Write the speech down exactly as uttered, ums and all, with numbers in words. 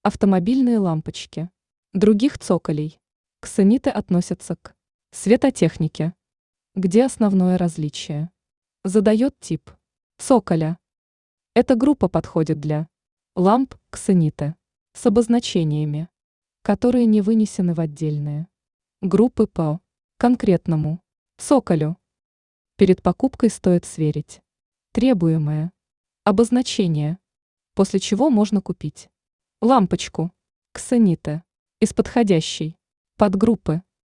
Автомобильные лампочки. Других цоколей. Ксениты относятся к светотехнике. Где основное различие? Задает тип цоколя. Эта группа подходит для ламп ксениты с обозначениями, которые не вынесены в отдельные группы по конкретному цоколю. Перед покупкой стоит сверить требуемое обозначение, после чего можно купить лампочку ксениты из подходящей подгруппы.